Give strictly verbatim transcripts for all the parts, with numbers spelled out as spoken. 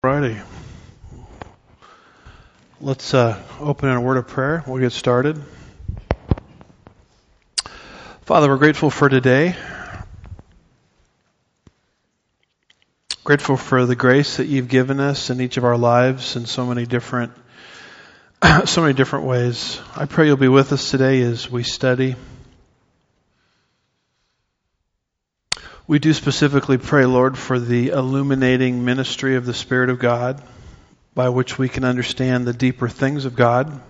Alrighty. Let's uh, open in a word of prayer. We'll get started. Father, we're grateful for today. Grateful for the grace that you've given us in each of our lives in so many different, so many different ways. I pray you'll be with us today as we study. We do specifically pray, Lord, for the illuminating ministry of the Spirit of God, by which we can understand the deeper things of God.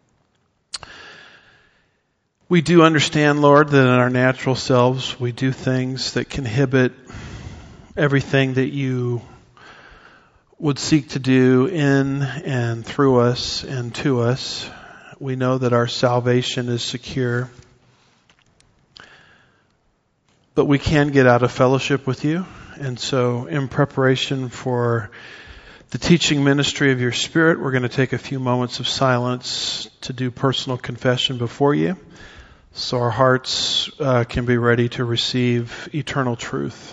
We do understand, Lord, that in our natural selves we do things that can inhibit everything that you would seek to do in and through us and to us. We know that our salvation is secure, but we can get out of fellowship with you. And so in preparation for the teaching ministry of your Spirit, we're going to take a few moments of silence to do personal confession before you, so our hearts uh, can be ready to receive eternal truth.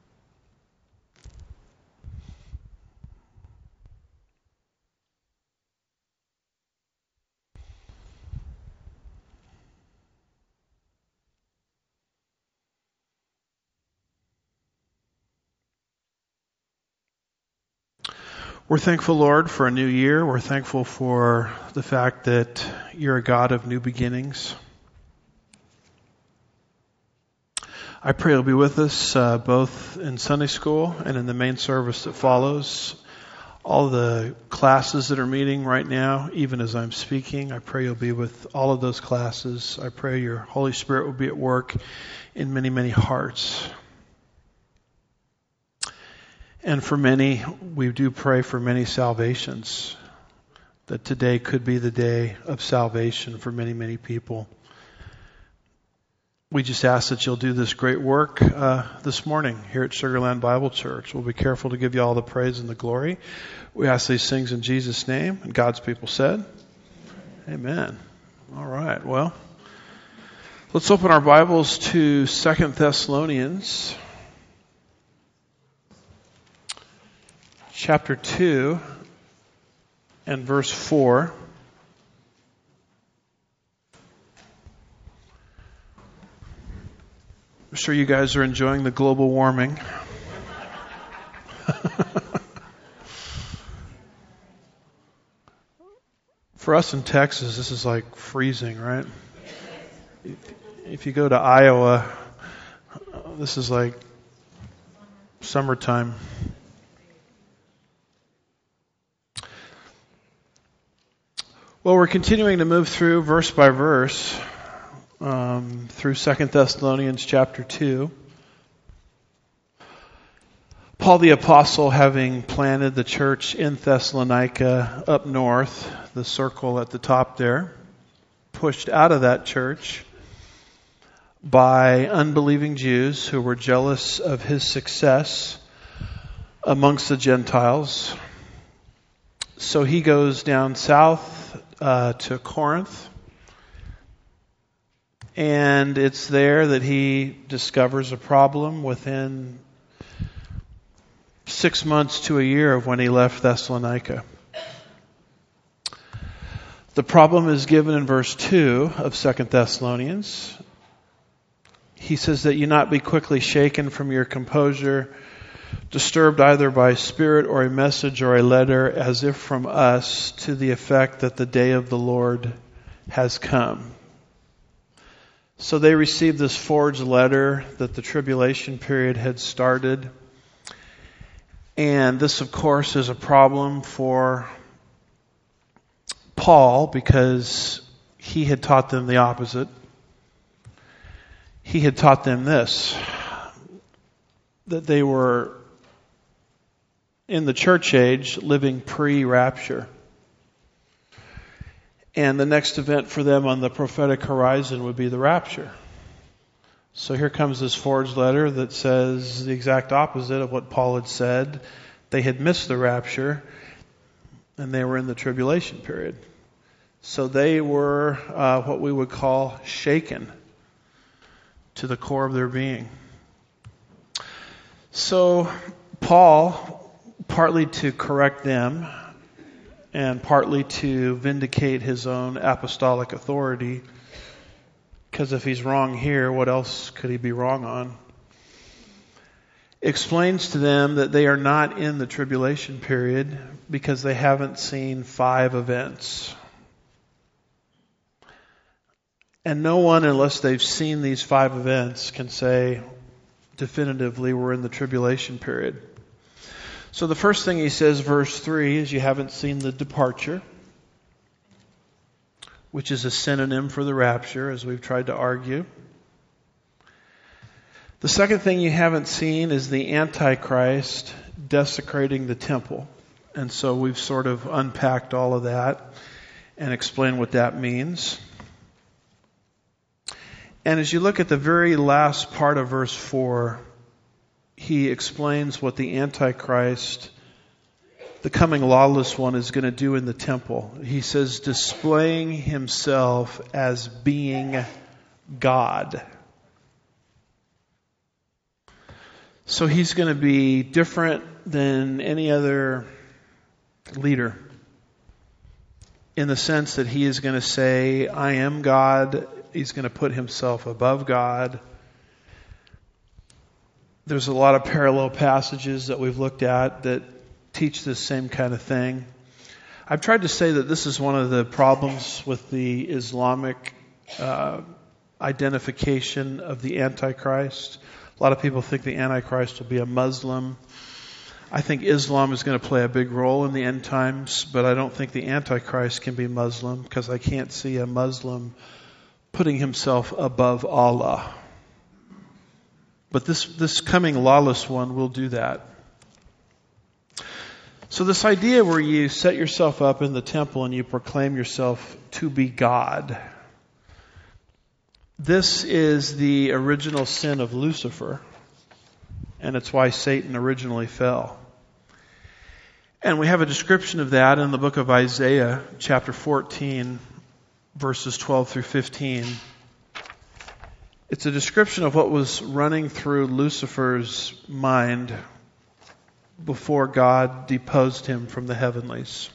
We're thankful, Lord, for a new year. We're thankful for the fact that you're a God of new beginnings. I pray you'll be with us uh, both in Sunday school and in the main service that follows. All the classes that are meeting right now, even as I'm speaking, I pray you'll be with all of those classes. I pray your Holy Spirit will be at work in many, many hearts. And for many, we do pray for many salvations, that today could be the day of salvation for many, many people. We just ask that you'll do this great work uh, this morning here at Sugarland Bible Church. We'll be careful to give you all the praise and the glory. We ask these things in Jesus' name, and God's people said, Amen. All right, well, let's open our Bibles to Second Thessalonians chapter two and verse four. I'm sure you guys are enjoying the global warming. For us in Texas, this is like freezing, right? If you go to Iowa, this is like summertime. Well, we're continuing to move through verse by verse um, through Second Thessalonians chapter two. Paul the Apostle, having planted the church in Thessalonica up north, the circle at the top there, pushed out of that church by unbelieving Jews who were jealous of his success amongst the Gentiles. So he goes down south Uh, to Corinth, and it's there that he discovers a problem within six months to a year of when he left Thessalonica. The problem is given in verse two of Second Thessalonians. He says that you not be quickly shaken from your composure, disturbed either by spirit or a message or a letter as if from us, to the effect that the day of the Lord has come. So they received this forged letter that the tribulation period had started. And this, of course, is a problem for Paul because he had taught them the opposite. He had taught them this, that they were in the church age living pre-rapture. And the next event for them on the prophetic horizon would be the rapture. So here comes this forged letter that says the exact opposite of what Paul had said. They had missed the rapture and they were in the tribulation period. So they were uh, what we would call shaken to the core of their being. So Paul partly to correct them and partly to vindicate his own apostolic authority. Because if he's wrong here, what else could he be wrong on? Explains to them that they are not in the tribulation period because they haven't seen five events. And no one, unless they've seen these five events, can say definitively we're in the tribulation period. So the first thing he says, verse three, is you haven't seen the departure, which is a synonym for the rapture, as we've tried to argue. The second thing you haven't seen is the Antichrist desecrating the temple. And so we've sort of unpacked all of that and explained what that means. And as you look at the very last part of verse four, he explains what the Antichrist, the coming lawless one, is going to do in the temple. He says, displaying himself as being God. So he's going to be different than any other leader in the sense that he is going to say, I am God. He's going to put himself above God. There's a lot of parallel passages that we've looked at that teach this same kind of thing. I've tried to say that this is one of the problems with the Islamic uh, identification of the Antichrist. A lot of people think the Antichrist will be a Muslim. I think Islam is going to play a big role in the end times, but I don't think the Antichrist can be Muslim because I can't see a Muslim putting himself above Allah. But this, this coming lawless one will do that. So this idea where you set yourself up in the temple and you proclaim yourself to be God, this is the original sin of Lucifer, and it's why Satan originally fell. And we have a description of that in the book of Isaiah, chapter fourteen, verses twelve through fifteen. It's a description of what was running through Lucifer's mind before God deposed him from the heavenlies.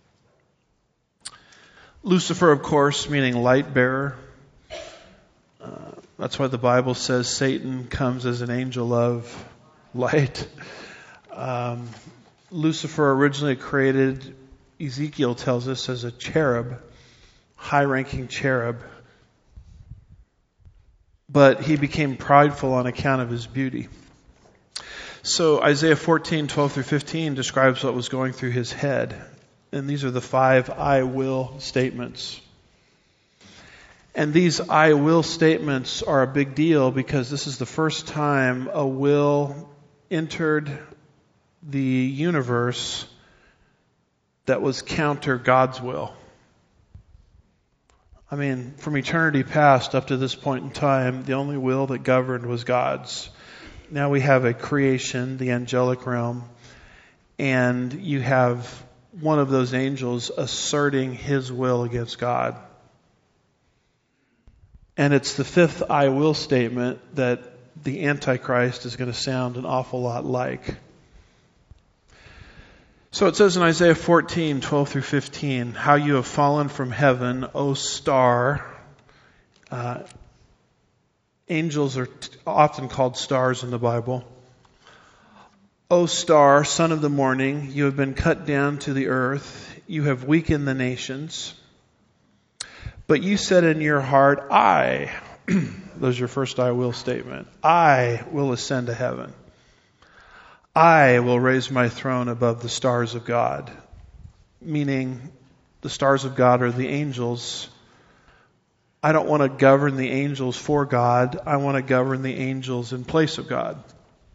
Lucifer, of course, meaning light bearer. Uh, that's why the Bible says Satan comes as an angel of light. Um, Lucifer originally created, Ezekiel tells us, as a cherub, high-ranking cherub. But he became prideful on account of his beauty. So Isaiah fourteen, twelve through fifteen describes what was going through his head. And these are the five I will statements. And these I will statements are a big deal because this is the first time a will entered the universe that was counter God's will. I mean, from eternity past up to this point in time, the only will that governed was God's. Now we have a creation, the angelic realm, and you have one of those angels asserting his will against God. And it's the fifth I will statement that the Antichrist is going to sound an awful lot like. So it says in Isaiah fourteen, twelve through fifteen, how you have fallen from heaven, O star. Uh, angels are t- often called stars in the Bible. O star, son of the morning, you have been cut down to the earth. You have weakened the nations. But you said in your heart, I, there's your first I will statement, I will ascend to heaven. I will raise my throne above the stars of God. Meaning, the stars of God are the angels. I don't want to govern the angels for God. I want to govern the angels in place of God.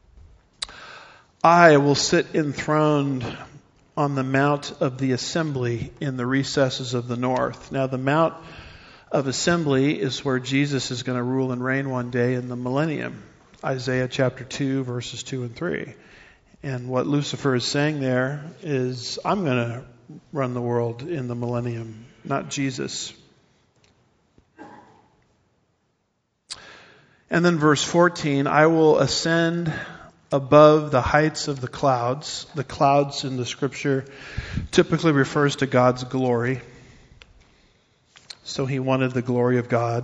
I will sit enthroned on the mount of the assembly in the recesses of the north. Now, the mount of assembly is where Jesus is going to rule and reign one day in the millennium. Isaiah chapter two, verses two and three. And what Lucifer is saying there is, I'm going to run the world in the millennium, not Jesus. And then verse fourteen, I will ascend above the heights of the clouds. The clouds in the scripture typically refers to God's glory. So he wanted the glory of God.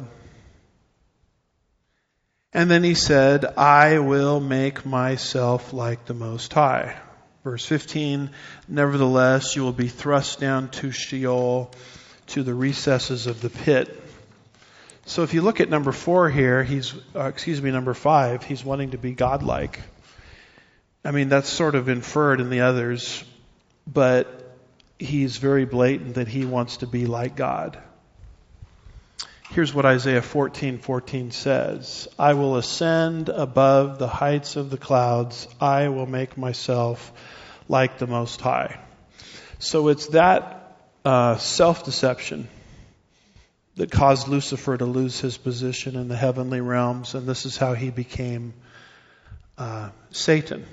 And then he said, I will make myself like the Most High. Verse fifteen, nevertheless, you will be thrust down to Sheol, to the recesses of the pit. So if you look at number four here, he's, uh, excuse me, number five, he's wanting to be godlike. I mean, that's sort of inferred in the others, but he's very blatant that he wants to be like God. Here's what Isaiah fourteen fourteen says. I will ascend above the heights of the clouds. I will make myself like the Most High. So it's that uh, self-deception that caused Lucifer to lose his position in the heavenly realms, and this is how he became uh, Satan.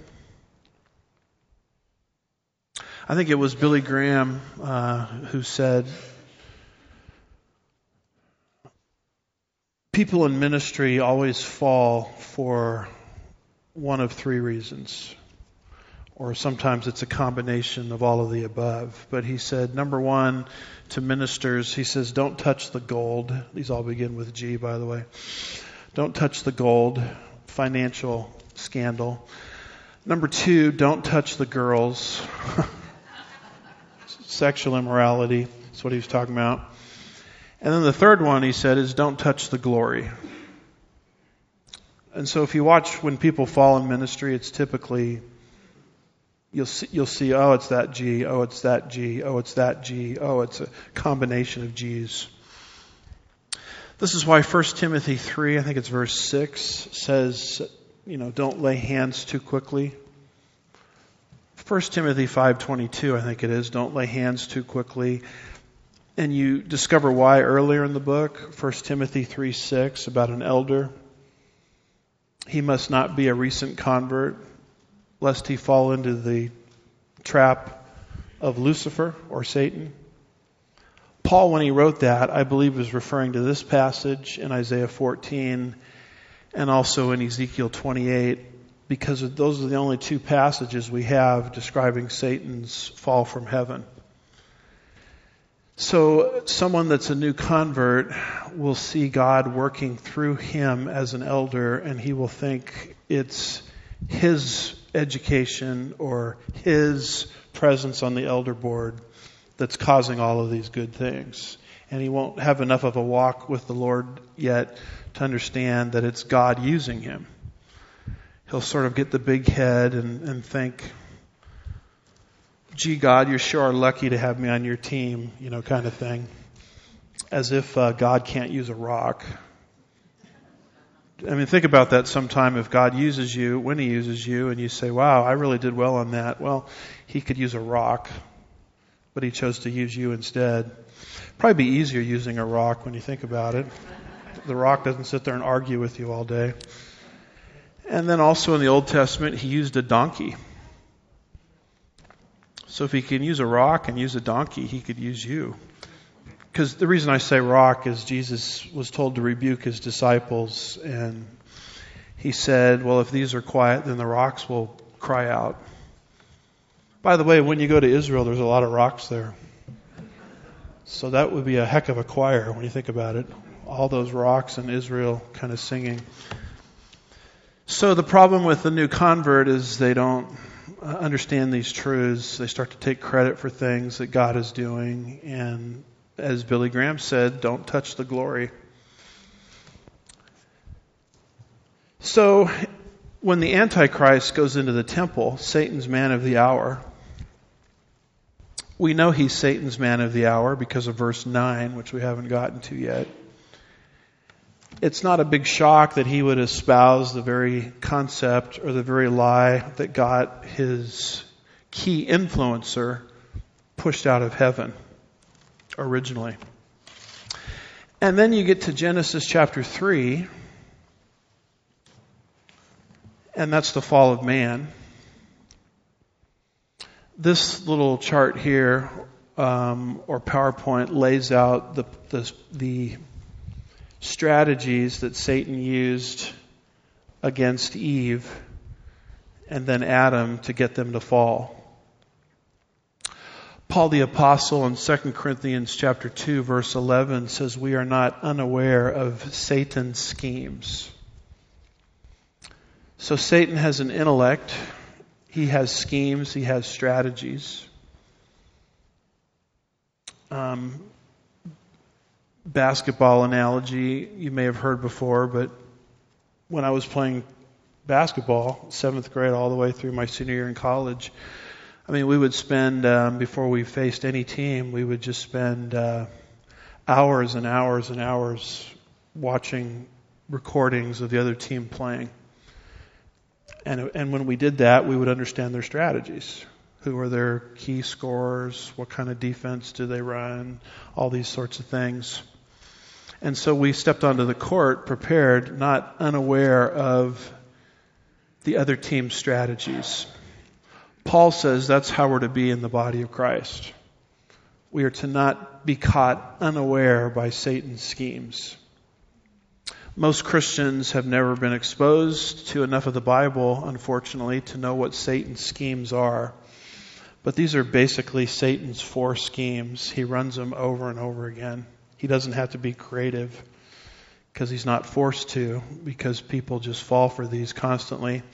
I think it was Billy Graham uh, who said, people in ministry always fall for one of three reasons. Or sometimes it's a combination of all of the above. But he said, number one, to ministers, he says, don't touch the gold. These all begin with G, by the way. Don't touch the gold. Financial scandal. Number two, don't touch the girls. Sexual immorality. That's what he was talking about. And then the third one, he said, is don't touch the glory. And so if you watch when people fall in ministry, it's typically, you'll see, you'll see, oh, it's that G, oh, it's that G, oh, it's that G, oh, it's a combination of G's. This is why First Timothy three, I think it's verse six, says, you know, don't lay hands too quickly. First Timothy five twenty-two, I think it is, don't lay hands too quickly. And you discover why earlier in the book, First Timothy three six, about an elder. He must not be a recent convert, lest he fall into the trap of Lucifer or Satan. Paul, when he wrote that, I believe was referring to this passage in Isaiah fourteen and also in Ezekiel twenty-eight, because those are the only two passages we have describing Satan's fall from heaven. So someone that's a new convert will see God working through him as an elder, and he will think it's his education or his presence on the elder board that's causing all of these good things. And he won't have enough of a walk with the Lord yet to understand that it's God using him. He'll sort of get the big head and, and think, gee, God, you sure are lucky to have me on your team, you know, kind of thing. As if uh, God can't use a rock. I mean, think about that sometime. If God uses you, when he uses you, and you say, wow, I really did well on that. Well, he could use a rock, but he chose to use you instead. Probably be easier using a rock when you think about it. The rock doesn't sit there and argue with you all day. And then also in the Old Testament, he used a donkey. So if he can use a rock and use a donkey, he could use you. Because the reason I say rock is Jesus was told to rebuke his disciples, and he said, well, if these are quiet, then the rocks will cry out. By the way, when you go to Israel, there's a lot of rocks there. So that would be a heck of a choir when you think about it. All those rocks in Israel kind of singing. So the problem with the new convert is they don't understand these truths. They start to take credit for things that God is doing. And as Billy Graham said, don't touch the glory. So when the Antichrist goes into the temple, Satan's man of the hour, we know he's Satan's man of the hour because of verse nine, which we haven't gotten to yet. It's not a big shock that he would espouse the very concept or the very lie that got his key influencer pushed out of heaven originally. And then you get to Genesis chapter three, and that's the fall of man. This little chart here, um, or PowerPoint, lays out the, the the strategies that Satan used against Eve and then Adam to get them to fall. Paul the Apostle in Second Corinthians chapter two, verse eleven says, we are not unaware of Satan's schemes. So Satan has an intellect. He has schemes. He has strategies. Um, basketball analogy you may have heard before, but when I was playing basketball, seventh grade all the way through my senior year in college, I mean, we would spend, um, before we faced any team, we would just spend uh, hours and hours and hours watching recordings of the other team playing. And and when we did that, we would understand their strategies. Who are their key scorers? What kind of defense do they run? All these sorts of things. And so we stepped onto the court prepared, not unaware of the other team's strategies. Paul says that's how we're to be in the body of Christ. We are to not be caught unaware by Satan's schemes. Most Christians have never been exposed to enough of the Bible, unfortunately, to know what Satan's schemes are. But these are basically Satan's four schemes. He runs them over and over again. He doesn't have to be creative because he's not forced to, because people just fall for these constantly.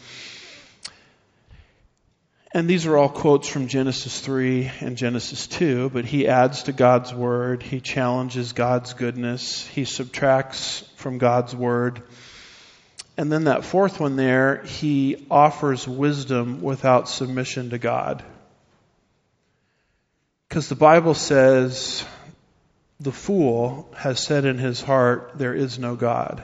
And these are all quotes from Genesis three and Genesis two, but he adds to God's word. He challenges God's goodness. He subtracts from God's word. And then that fourth one there, he offers wisdom without submission to God. Because the Bible says, the fool has said in his heart, there is no God.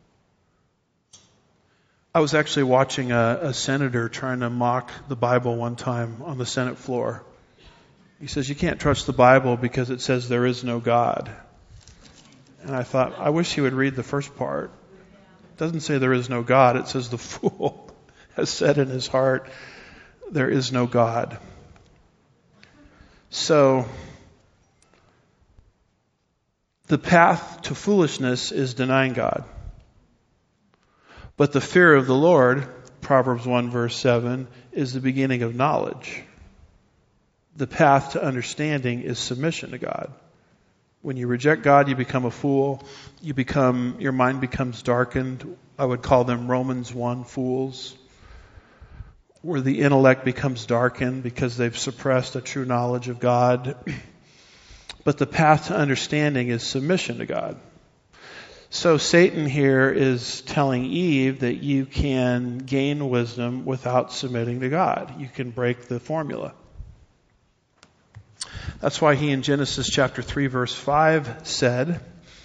I was actually watching a, a senator trying to mock the Bible one time on the Senate floor. He says, you can't trust the Bible because it says there is no God. And I thought, I wish he would read the first part. It doesn't say there is no God. It says the fool has said in his heart, there is no God. So, the path to foolishness is denying God. But the fear of the Lord, Proverbs one verse seven, is the beginning of knowledge. The path to understanding is submission to God. When you reject God, you become a fool. You become, your mind becomes darkened. I would call them Romans one fools, where the intellect becomes darkened because they've suppressed a true knowledge of God. But the path to understanding is submission to God. So Satan here is telling Eve that you can gain wisdom without submitting to God. You can break the formula. That's why he in Genesis chapter three verse five said,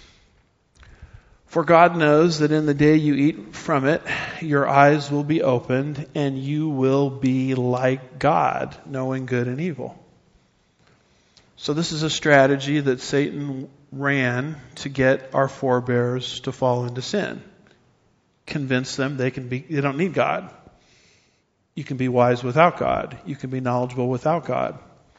for God knows that in the day you eat from it, your eyes will be opened and you will be like God, knowing good and evil. So this is a strategy that Satan ran to get our forebears to fall into sin. Convince them they can be, they don't need God. You can be wise without God. You can be knowledgeable without God.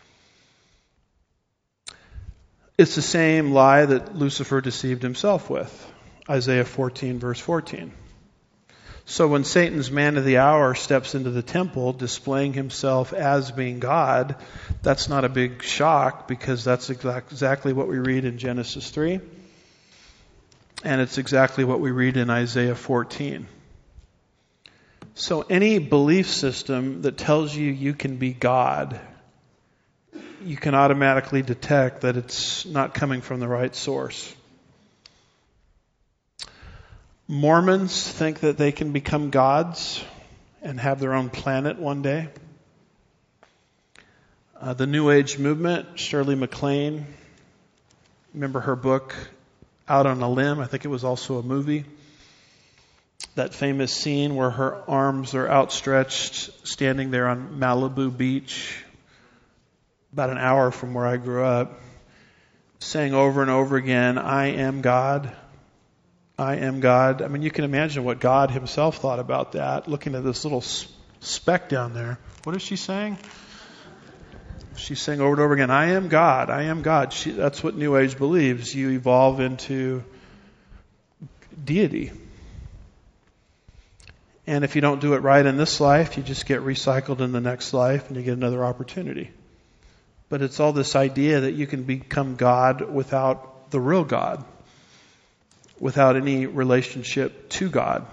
It's the same lie that Lucifer deceived himself with. Isaiah fourteen verse fourteen. So when Satan's man of the hour steps into the temple displaying himself as being God, that's not a big shock because that's exact, exactly what we read in Genesis three. And it's exactly what we read in Isaiah fourteen. So any belief system that tells you you can be God, you can automatically detect that it's not coming from the right source. Mormons think that they can become gods and have their own planet one day. Uh, the New Age movement, Shirley MacLaine, remember her book, Out on a Limb? I think it was also a movie. That famous scene where her arms are outstretched, standing there on Malibu Beach, about an hour from where I grew up, saying over and over again, I am God. I am God. I mean, you can imagine what God himself thought about that, looking at this little speck down there. What is she saying? She's saying over and over again, I am God. I am God. She, that's what New Age believes. You evolve into deity. And if you don't do it right in this life, you just get recycled in the next life and you get another opportunity. But it's all this idea that you can become God without the real God, without any relationship to God.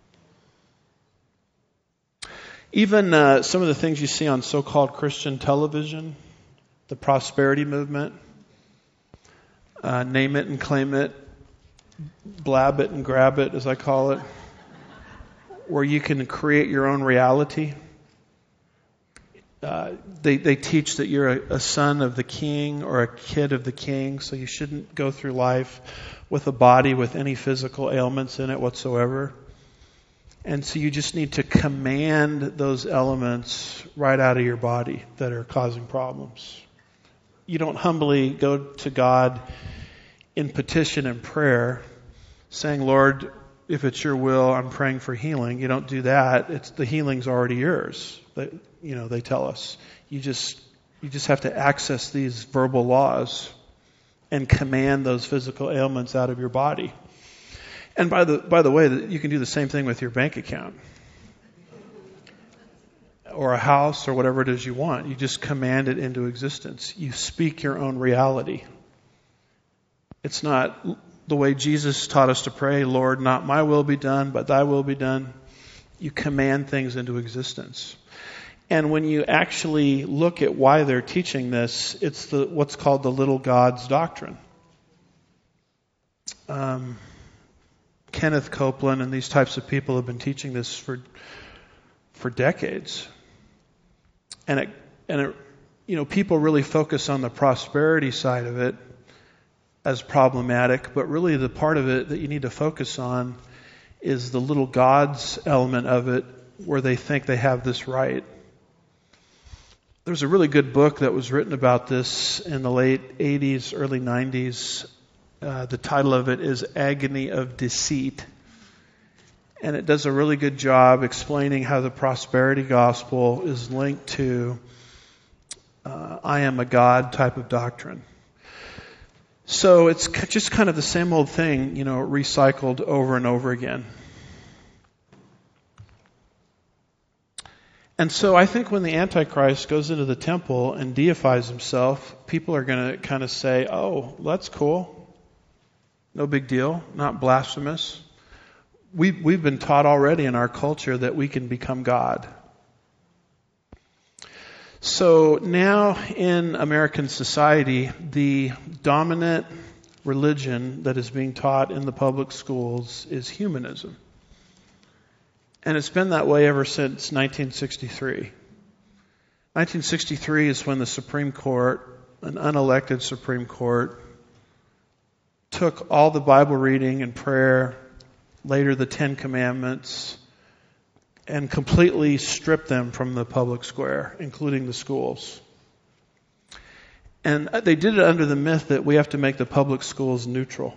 Even uh, some of the things you see on so-called Christian television, the prosperity movement, uh, name it and claim it, blab it and grab it, as I call it, where you can create your own reality. Uh, they, they teach that you're a, a son of the king or a kid of the king, so you shouldn't go through life with a body with any physical ailments in it whatsoever. And so you just need to command those elements right out of your body that are causing problems. You don't humbly go to God in petition and prayer saying, Lord, if it's your will, I'm praying for healing. You don't do that. It's the healing's already yours. They, you know, they tell us. You just you just have to access these verbal laws and command those physical ailments out of your body. And by the by the way, you can do the same thing with your bank account or a house or whatever it is you want. You just command it into existence. You speak your own reality. It's not the way Jesus taught us to pray, Lord, not my will be done, but thy will be done. You command things into existence. And when you actually look at why they're teaching this, it's the what's called the little gods doctrine. Um, Kenneth Copeland and these types of people have been teaching this for for decades. And it and it you know, people really focus on the prosperity side of it as problematic, but really the part of it that you need to focus on is the little gods element of it, where they think they have this right. There's a really good book that was written about this in the late eighties, early nineties. Uh, the title of it is Agony of Deceit. And it does a really good job explaining how the prosperity gospel is linked to uh, I am a God type of doctrine. So it's just kind of the same old thing, you know, recycled over and over again. And so I think when the Antichrist goes into the temple and deifies himself, people are going to kind of say, oh, that's cool. No big deal, not blasphemous. We, we've been taught already in our culture that we can become God. So now in American society, the dominant religion that is being taught in the public schools is humanism. And it's been that way ever since nineteen sixty-three. nineteen sixty-three is when the Supreme Court, an unelected Supreme Court, took all the Bible reading and prayer, later the Ten Commandments, and completely stripped them from the public square, including the schools. And they did it under the myth that we have to make the public schools neutral.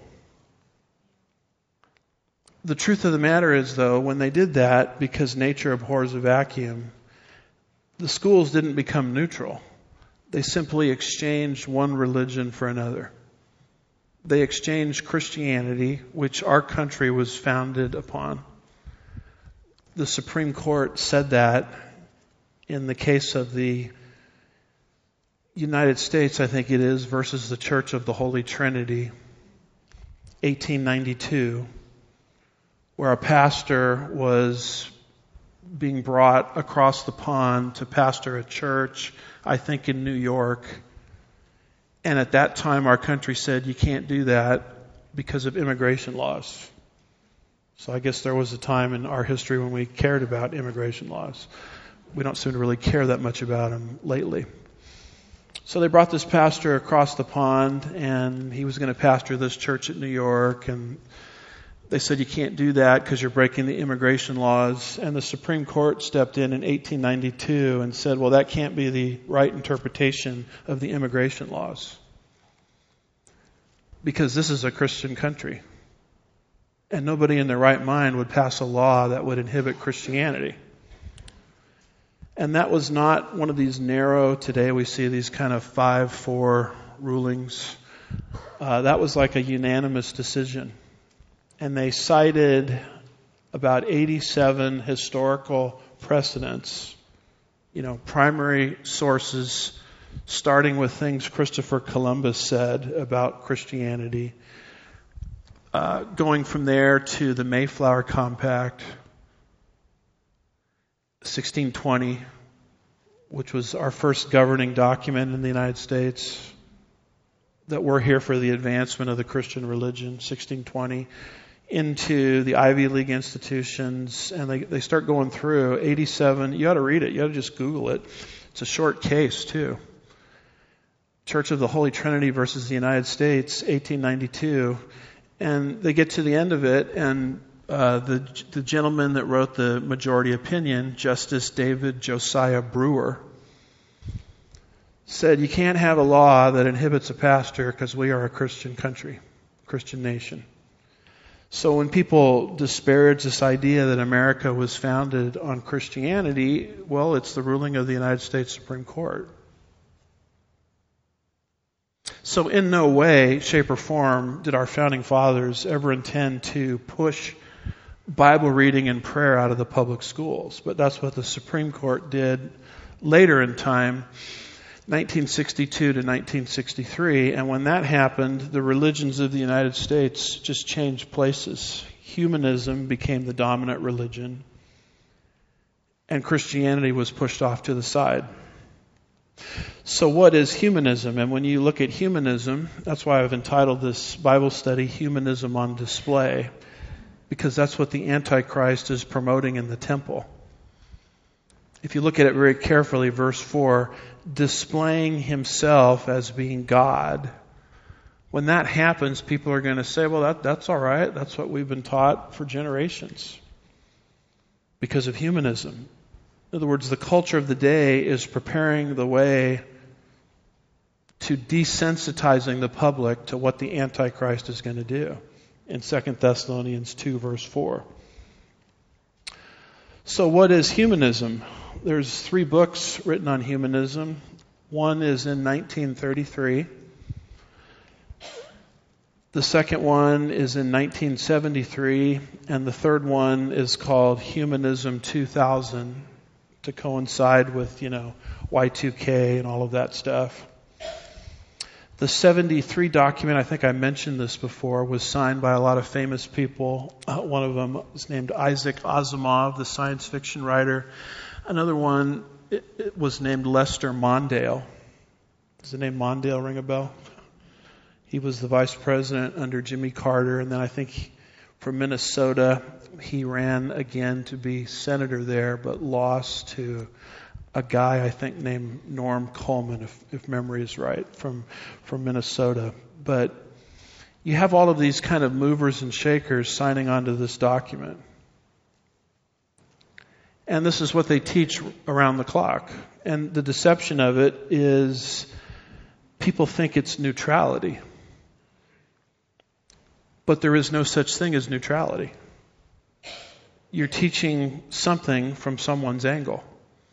The truth of the matter is, though, when they did that, because nature abhors a vacuum, the schools didn't become neutral. They simply exchanged one religion for another. They exchanged Christianity, which our country was founded upon. The Supreme Court said that in the case of the United States, I think it is, versus the Church of the Holy Trinity, eighteen ninety-two, where a pastor was being brought across the pond to pastor a church, I think in New York. And at that time, our country said you can't do that because of immigration laws. So I guess there was a time in our history when we cared about immigration laws. We don't seem to really care that much about them lately. So they brought this pastor across the pond, and he was going to pastor this church at New York, and they said you can't do that because you're breaking the immigration laws. And the Supreme Court stepped in in eighteen ninety-two and said, well, that can't be the right interpretation of the immigration laws, because this is a Christian country. And nobody in their right mind would pass a law that would inhibit Christianity. And that was not one of these narrow, today we see these kind of five four rulings. Uh, that was like a unanimous decision. And they cited about eighty-seven historical precedents, you know, primary sources, starting with things Christopher Columbus said about Christianity, uh, going from there to the Mayflower Compact, sixteen twenty, which was our first governing document in the United States, that we're here for the advancement of the Christian religion, sixteen twenty, into the Ivy League institutions, and they, they start going through eighty-seven. You ought to read it. You ought to just Google it. It's a short case, too. Church of the Holy Trinity versus the United States, eighteen ninety-two. And they get to the end of it, and uh, the, the gentleman that wrote the majority opinion, Justice David Josiah Brewer, said, you can't have a law that inhibits a pastor because we are a Christian country, Christian nation. So when people disparage this idea that America was founded on Christianity, well, it's the ruling of the United States Supreme Court. So in no way, shape, or form did our founding fathers ever intend to push Bible reading and prayer out of the public schools. But that's what the Supreme Court did later in time, nineteen sixty-two to nineteen sixty-three. And when that happened, the religions of the United States just changed places. Humanism became the dominant religion, and Christianity was pushed off to the side. So what is humanism? And when you look at humanism, that's why I've entitled this Bible study, Humanism on Display, because that's what the Antichrist is promoting in the temple. If you look at it very carefully, verse four, displaying himself as being God. When that happens, people are going to say, well, that, that's all right. That's what we've been taught for generations because of humanism. In other words, the culture of the day is preparing the way to desensitizing the public to what the Antichrist is going to do in Second Thessalonians two, verse four. So what is humanism? There's three books written on humanism. One is in nineteen thirty-three. The second one is in nineteen seventy-three. And the third one is called Humanism two thousand, to coincide with, you know, Y two K and all of that stuff. The seventy-three document, I think I mentioned this before, was signed by a lot of famous people. Uh, one of them is named Isaac Asimov, the science fiction writer. Another one it, it was named Lester Mondale. Does the name Mondale ring a bell? He was the vice president under Jimmy Carter, and then I think from Minnesota, he ran again to be senator there, but lost to a guy I think named Norm Coleman, if, if memory is right, from from Minnesota. But you have all of these kind of movers and shakers signing onto this document. And this is what they teach around the clock. And the deception of it is people think it's neutrality. But there is no such thing as neutrality. You're teaching something from someone's angle.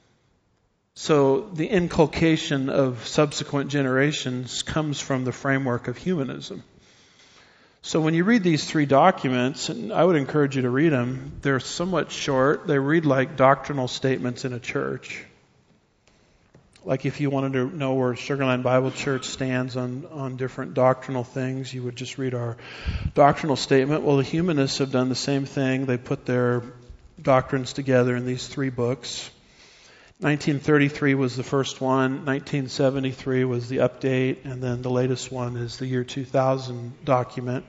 So the inculcation of subsequent generations comes from the framework of humanism. So when you read these three documents, and I would encourage you to read them, they're somewhat short. They read like doctrinal statements in a church. Like if you wanted to know where Sugar Land Bible Church stands on, on different doctrinal things, you would just read our doctrinal statement. Well, the humanists have done the same thing. They put their doctrines together in these three books. nineteen thirty-three was the first one. nineteen seventy-three was the update. And then the latest one is the year two thousand document.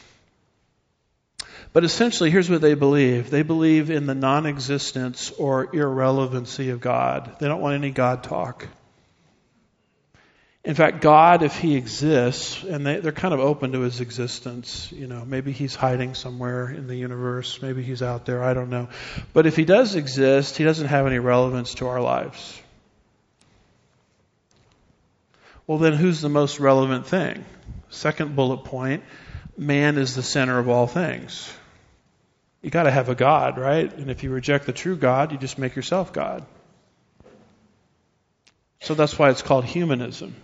But essentially, here's what they believe. They believe in the non-existence or irrelevancy of God. They don't want any God talk. In fact, God, if He exists, and they, they're kind of open to His existence, you know, maybe He's hiding somewhere in the universe, maybe He's out there, I don't know. But if He does exist, He doesn't have any relevance to our lives. Well, then who's the most relevant thing? Second bullet point, man is the center of all things. You got to have a God, right? And if you reject the true God, you just make yourself God. So that's why it's called humanism.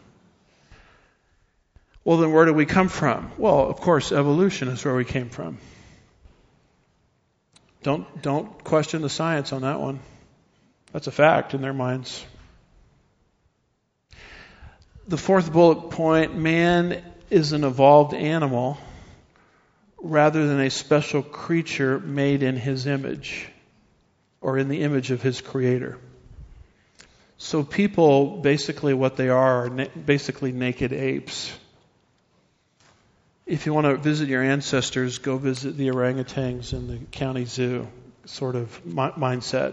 Well, then where do we come from? Well, of course, evolution is where we came from. Don't, don't question the science on that one. That's a fact in their minds. The fourth bullet point, man is an evolved animal rather than a special creature made in his image or in the image of his creator. So people, basically what they are, are na- basically naked apes. If you want to visit your ancestors, go visit the orangutans in the county zoo sort of mi- mindset.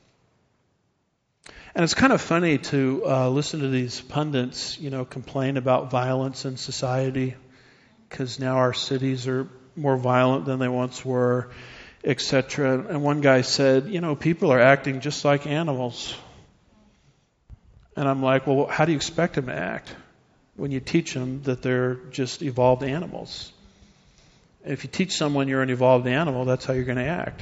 And it's kind of funny to uh, listen to these pundits, you know, complain about violence in society because now our cities are more violent than they once were, et cetera. And one guy said, you know, people are acting just like animals. And I'm like, well, how do you expect them to act when you teach them that they're just evolved animals? If you teach someone you're an evolved animal, that's how you're going to act.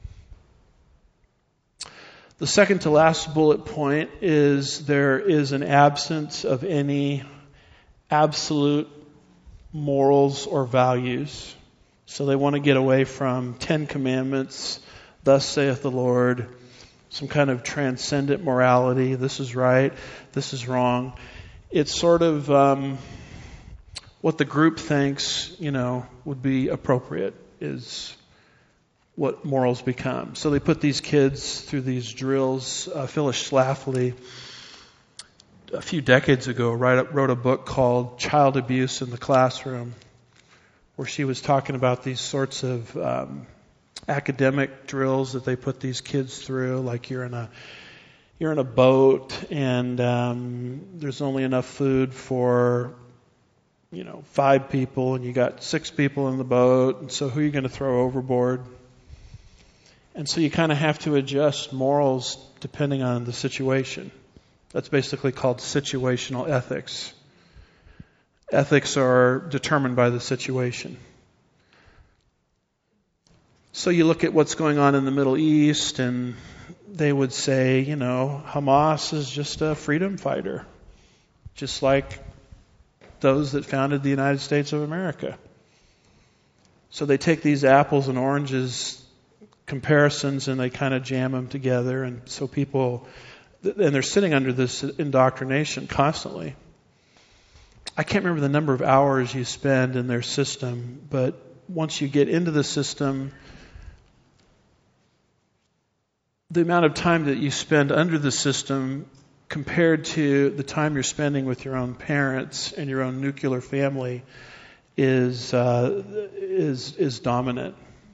The second to last bullet point is there is an absence of any absolute morals or values. So they want to get away from Ten Commandments, thus saith the Lord, some kind of transcendent morality. This is right, this is wrong. It's sort of um, what the group thinks, you know, would be appropriate is what morals become. So they put these kids through these drills. Uh, Phyllis Schlafly, a few decades ago, write, wrote a book called Child Abuse in the Classroom, where she was talking about these sorts of um, academic drills that they put these kids through, like you're in a you're in a boat and um, there's only enough food for you know five people, and you got six people in the boat, and so who are you going to throw overboard? And so you kind of have to adjust morals depending on the situation. That's basically called situational ethics. Ethics are determined by the situation. So you look at what's going on in the Middle East, and they would say, you know, Hamas is just a freedom fighter, just like those that founded the United States of America. So they take these apples and oranges comparisons and they kind of jam them together, and so people, and they're sitting under this indoctrination constantly. I can't remember the number of hours you spend in their system, but once you get into the system, the amount of time that you spend under the system compared to the time you're spending with your own parents and your own nuclear family is uh, is is dominant.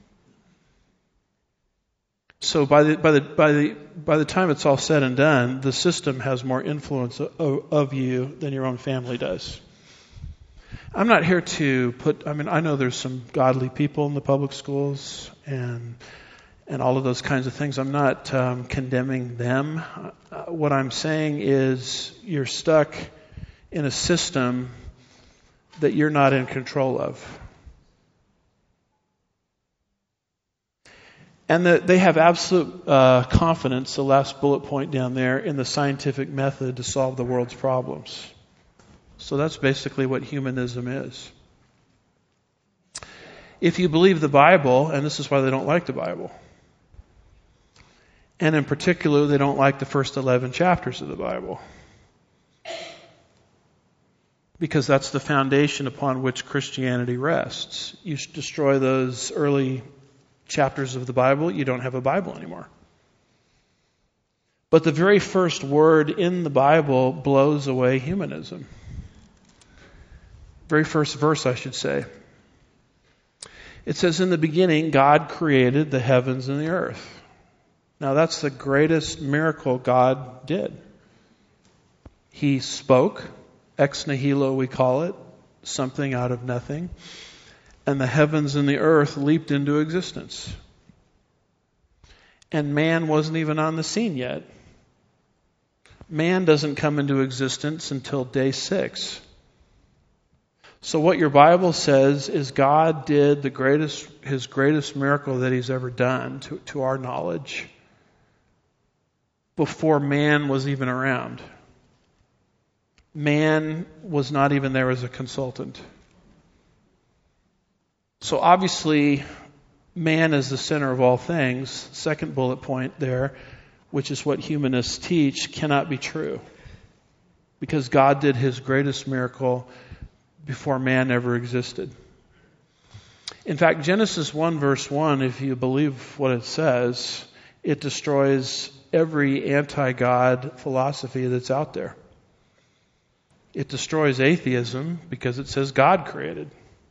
So by the by the by the by the time it's all said and done, the system has more influence of, of you than your own family does. I'm not here to put. I mean, I know there's some godly people in the public schools and and all of those kinds of things. I'm not um, condemning them. Uh, what I'm saying is you're stuck in a system that you're not in control of. And that they have absolute uh, confidence, the last bullet point down there, in the scientific method to solve the world's problems. So that's basically what humanism is. If you believe the Bible, and this is why they don't like the Bible, and in particular, they don't like the first eleven chapters of the Bible, because that's the foundation upon which Christianity rests. You destroy those early chapters of the Bible, you don't have a Bible anymore. But the very first word in the Bible blows away humanism. Very first verse, I should say. It says, in the beginning, God created the heavens and the earth. Now that's the greatest miracle God did. He spoke, ex nihilo we call it, something out of nothing. And the heavens and the earth leaped into existence. And man wasn't even on the scene yet. Man doesn't come into existence until day six. So what your Bible says is God did the greatest, his greatest miracle that he's ever done to, to our knowledge before man was even around. Man was not even there as a consultant. So obviously, man is the center of all things, second bullet point there, which is what humanists teach, cannot be true. Because God did his greatest miracle before man ever existed. In fact, Genesis one verse one, if you believe what it says, it destroys every anti-God philosophy that's out there. It destroys atheism because it says God created.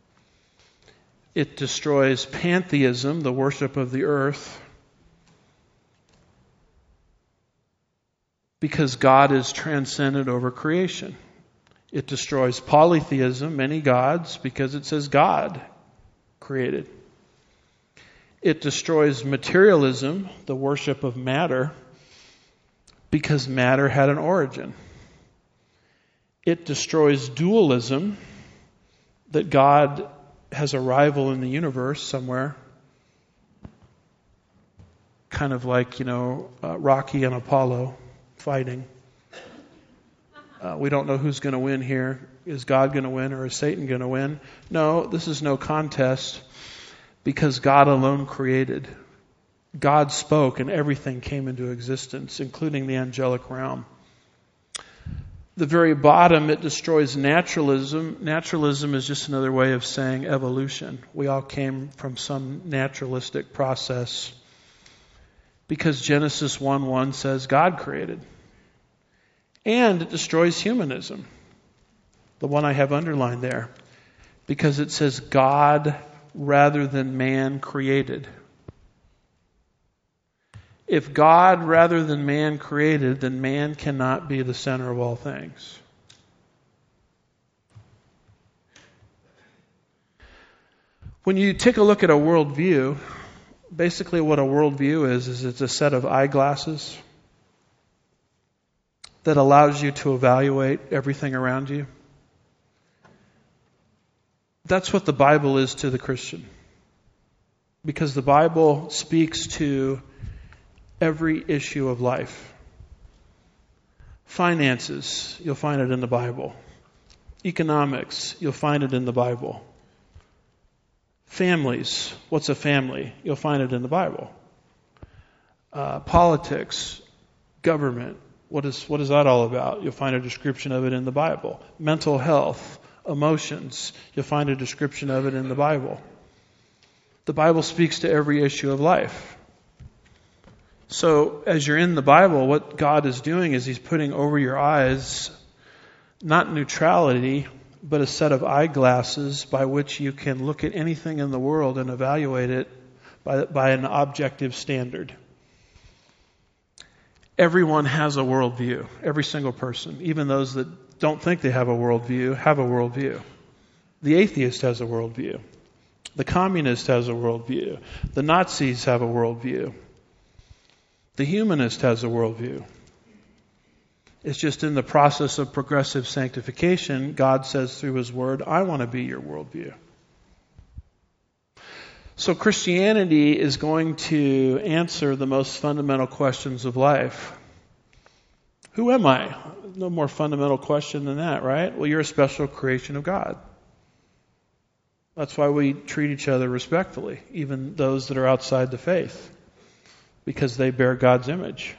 It destroys pantheism, the worship of the earth, because God is transcendent over creation. It destroys polytheism, many gods, because it says God created. It destroys materialism, the worship of matter, because matter had an origin. It destroys dualism, that God has a rival in the universe somewhere. Kind of like, you know, uh, Rocky and Apollo fighting. Uh, we don't know who's going to win here. Is God going to win or is Satan going to win? No, this is no contest because God alone created. God spoke and everything came into existence, including the angelic realm. The very bottom, it destroys naturalism. Naturalism is just another way of saying evolution. We all came from some naturalistic process because Genesis one one says God created. And it destroys humanism, the one I have underlined there, because it says God rather than man created. If God rather than man created, then man cannot be the center of all things. When you take a look at a worldview, basically what a worldview is, is it's a set of eyeglasses that allows you to evaluate everything around you. That's what the Bible is to the Christian. Because the Bible speaks to every issue of life. Finances, you'll find it in the Bible. Economics, you'll find it in the Bible. Families, what's a family? You'll find it in the Bible. Uh, politics, government, what is what is that all about? You'll find a description of it in the Bible. Mental health, emotions, you'll find a description of it in the Bible. The Bible speaks to every issue of life. So as you're in the Bible, what God is doing is He's putting over your eyes not neutrality, but a set of eyeglasses by which you can look at anything in the world and evaluate it by, by an objective standard. Everyone has a worldview. Every single person. Even those that don't think they have a worldview have a worldview. The atheist has a worldview. The communist has a worldview. The Nazis have a worldview. The humanist has a worldview. It's just in the process of progressive sanctification, God says through His Word, I want to be your worldview. So Christianity is going to answer the most fundamental questions of life. Who am I? No more fundamental question than that, right? Well, you're a special creation of God. That's why we treat each other respectfully, even those that are outside the faith, because they bear God's image.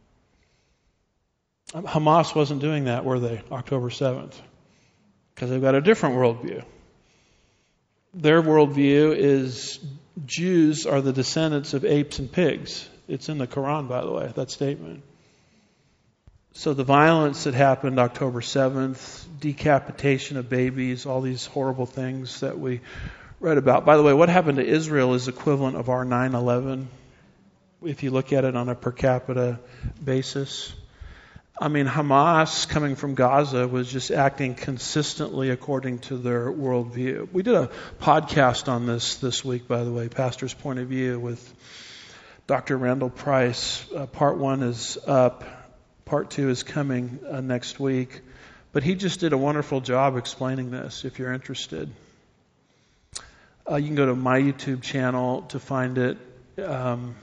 Hamas wasn't doing that, were they, October seventh? Because they've got a different worldview. Their worldview is Jews are the descendants of apes and pigs. It's in the Quran, by the way, that statement. So the violence that happened October seventh, decapitation of babies, all these horrible things that we read about. By the way, what happened to Israel is equivalent of our nine eleven, if you look at it on a per capita basis. I mean, Hamas, coming from Gaza, was just acting consistently according to their worldview. We did a podcast on this this week, by the way, Pastor's Point of View, with Doctor Randall Price. Uh, part one is up. Part two is coming uh, next week. But he just did a wonderful job explaining this, if you're interested. Uh, you can go to my YouTube channel to find it. Um,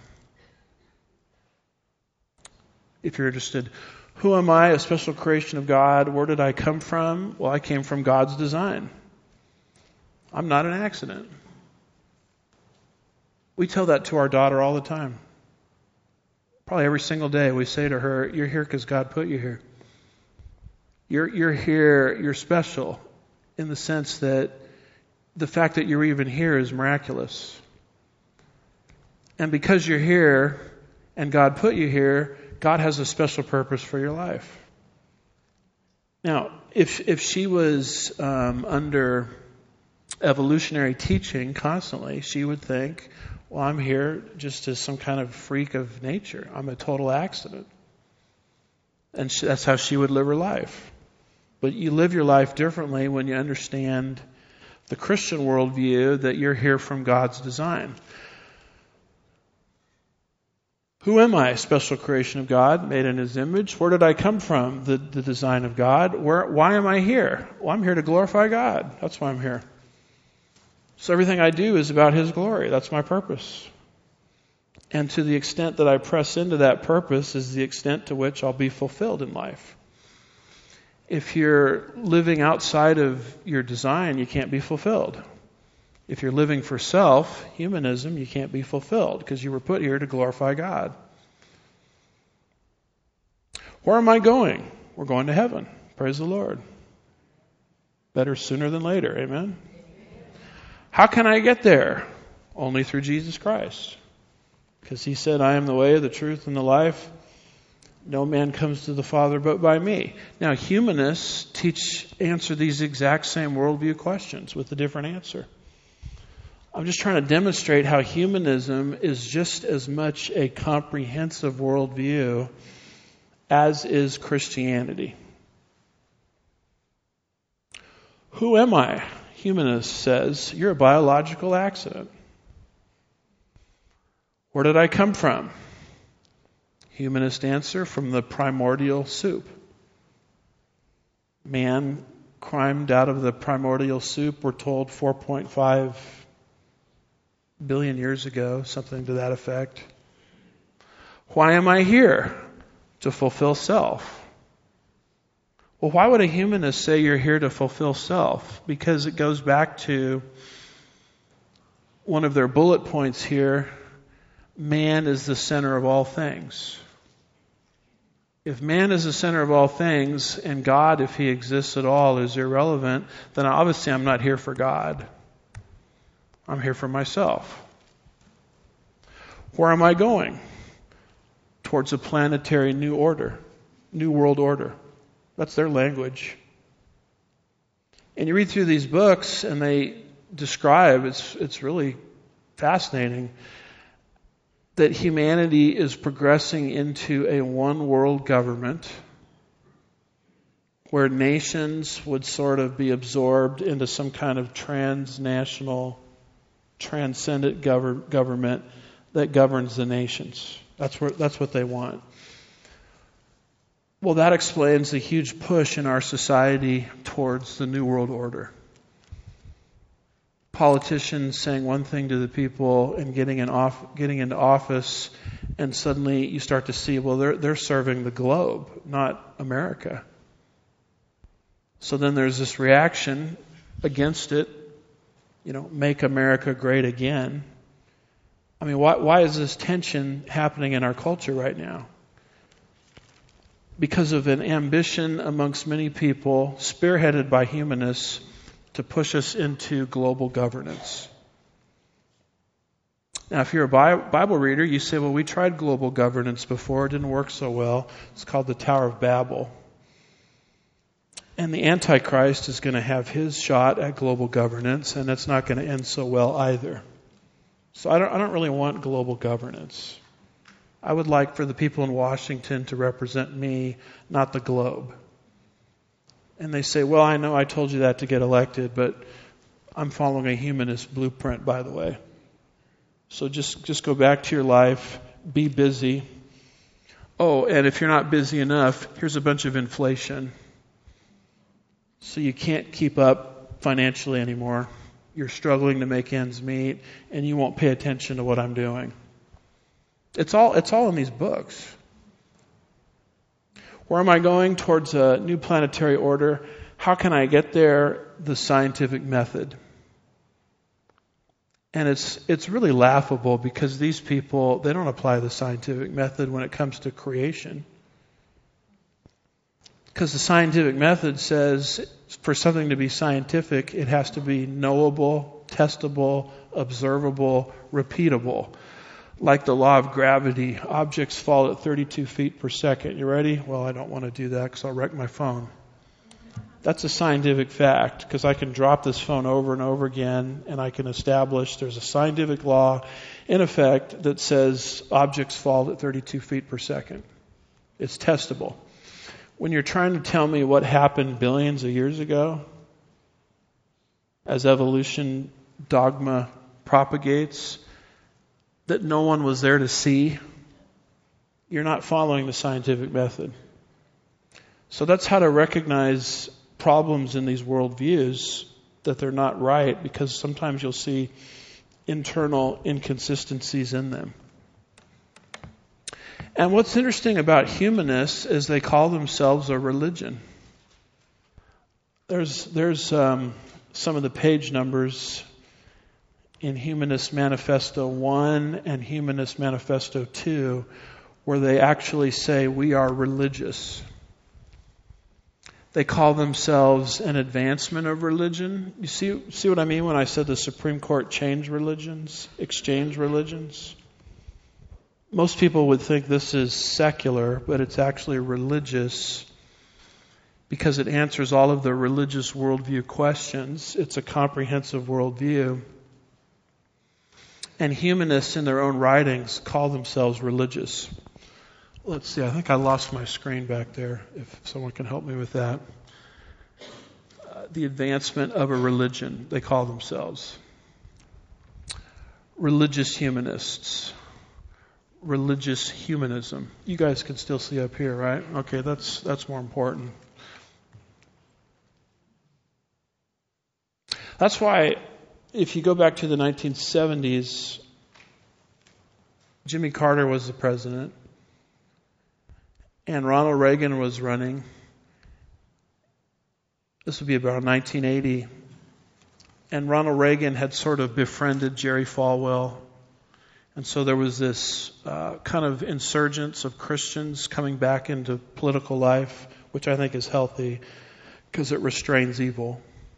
if you're interested. Who am I? A special creation of God. Where did I come from? Well, I came from God's design. I'm not an accident. We tell that to our daughter all the time. Probably every single day we say to her, you're here because God put you here. You're, you're here, you're special in the sense that the fact that you're even here is miraculous. And because you're here and God put you here, God has a special purpose for your life. Now, if if she was um, under evolutionary teaching constantly, she would think, well, I'm here just as some kind of freak of nature. I'm a total accident. And she, that's how she would live her life. But you live your life differently when you understand the Christian worldview that you're here from God's design. Who am I? A special creation of God, made in His image. Where did I come from? The, the design of God. Where? Why am I here? Well, I'm here to glorify God. That's why I'm here. So everything I do is about His glory. That's my purpose. And to the extent that I press into that purpose is the extent to which I'll be fulfilled in life. If you're living outside of your design, you can't be fulfilled. If you're living for self, humanism, you can't be fulfilled because you were put here to glorify God. Where am I going? We're going to heaven. Praise the Lord. Better sooner than later. Amen. How can I get there? Only through Jesus Christ. Because He said, I am the way, the truth, and the life. No man comes to the Father but by me. Now, humanists teach, answer these exact same worldview questions with a different answer. I'm just trying to demonstrate how humanism is just as much a comprehensive worldview as is Christianity. Who am I? Humanist says, you're a biological accident. Where did I come from? Humanist answer, from the primordial soup. Man climbed out of the primordial soup, we're told, four point five billion years ago, something to that effect. Why am I here? To fulfill self. Well, why would a humanist say you're here to fulfill self? Because it goes back to one of their bullet points here. Man is the center of all things. If man is the center of all things, and God, if He exists at all, is irrelevant, then obviously I'm not here for God. I'm here for myself. Where am I going? Towards a planetary new order, new world order. That's their language. And you read through these books and they describe, it's it's really fascinating, that humanity is progressing into a one world government where nations would sort of be absorbed into some kind of transnational, transcendent gover- government that governs the nations. That's what, that's what they want. Well, that explains the huge push in our society towards the New World Order. Politicians saying one thing to the people and getting in off, getting into office, and suddenly you start to see, well, they're they're serving the globe, not America. So then there's this reaction against it, you know, make America great again. I mean, why why is this tension happening in our culture right now? Because of an ambition amongst many people, spearheaded by humanists, to push us into global governance. Now, if you're a Bible reader, you say, well, we tried global governance before. It didn't work so well. It's called the Tower of Babel. And the Antichrist is going to have his shot at global governance, and it's not going to end so well either. So I don't, I don't really want global governance. I would like for the people in Washington to represent me, not the globe. And they say, well, I know I told you that to get elected, but I'm following a humanist blueprint, by the way. So just, just go back to your life, be busy. Oh, and if you're not busy enough, here's a bunch of inflation. So you can't keep up financially anymore. You're struggling to make ends meet, and you won't pay attention to what I'm doing. It's all, it's all in these books. Where am I going? Towards a new planetary order. How can I get there? The scientific method. And it's it's really laughable because these people, they don't apply the scientific method when it comes to creation. Because the scientific method says for something to be scientific, it has to be knowable, testable, observable, repeatable. Like the law of gravity, objects fall at thirty-two feet per second. You ready? Well, I don't want to do that because I'll wreck my phone. That's a scientific fact because I can drop this phone over and over again and I can establish there's a scientific law in effect that says objects fall at thirty-two feet per second. It's testable. When you're trying to tell me what happened billions of years ago, as evolution dogma propagates, that no one was there to see, you're not following the scientific method. So that's how to recognize problems in these worldviews, that they're not right, because sometimes you'll see internal inconsistencies in them. And what's interesting about humanists is they call themselves a religion. There's there's um, some of the page numbers in Humanist Manifesto one and Humanist Manifesto two where they actually say we are religious. They call themselves an advancement of religion. You see, see what I mean when I said the Supreme Court changed religions, exchange religions? Most people would think this is secular, but it's actually religious because it answers all of the religious worldview questions. It's a comprehensive worldview. And humanists in their own writings call themselves religious. Let's see, I think I lost my screen back there, if someone can help me with that. Uh, the advancement of a religion, they call themselves. Religious humanists. Religious humanism. You guys can still see up here, right? Okay, that's that's more important. That's why, if you go back to the nineteen seventies, Jimmy Carter was the president. And Ronald Reagan was running. This would be about nineteen eighty. And Ronald Reagan had sort of befriended Jerry Falwell. And so there was this uh, kind of insurgence of Christians coming back into political life, which I think is healthy because it restrains evil.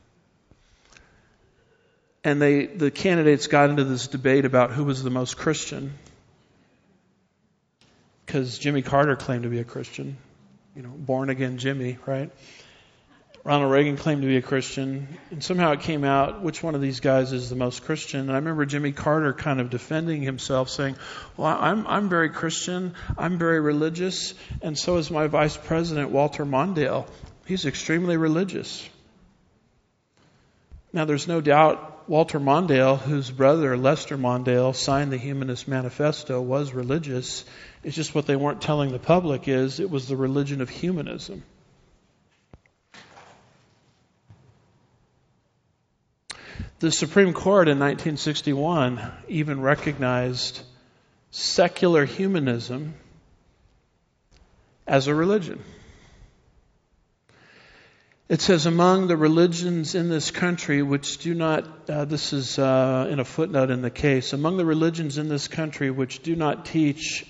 And they, the candidates got into this debate about who was the most Christian. Because Jimmy Carter claimed to be a Christian, you know, born again Jimmy, right? Ronald Reagan claimed to be a Christian, and somehow it came out which one of these guys is the most Christian. And I remember Jimmy Carter kind of defending himself, saying, "Well, I'm I'm very Christian, I'm very religious, and so is my vice president Walter Mondale. He's extremely religious." Now, there's no doubt Walter Mondale, whose brother Lester Mondale signed the Humanist Manifesto, was religious. It's just what they weren't telling the public is it was the religion of humanism. The Supreme Court in nineteen sixty-one even recognized secular humanism as a religion. It says, among the religions in this country which do not, uh, this is uh, in a footnote in the case, among the religions in this country which do not teach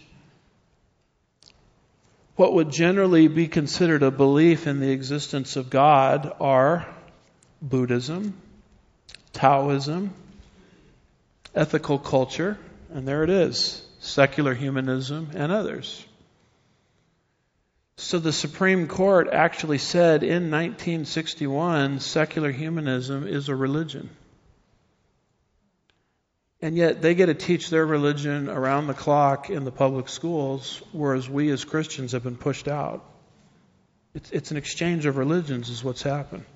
what would generally be considered a belief in the existence of God are Buddhism, Taoism, ethical culture, and there it is, secular humanism, and others. So the Supreme Court actually said in nineteen sixty-one, secular humanism is a religion. And yet they get to teach their religion around the clock in the public schools, whereas we as Christians have been pushed out. It's, it's an exchange of religions is what's happened.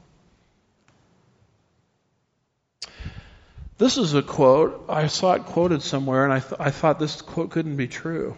This is a quote. I saw it quoted somewhere, and I, th- I thought this quote couldn't be true.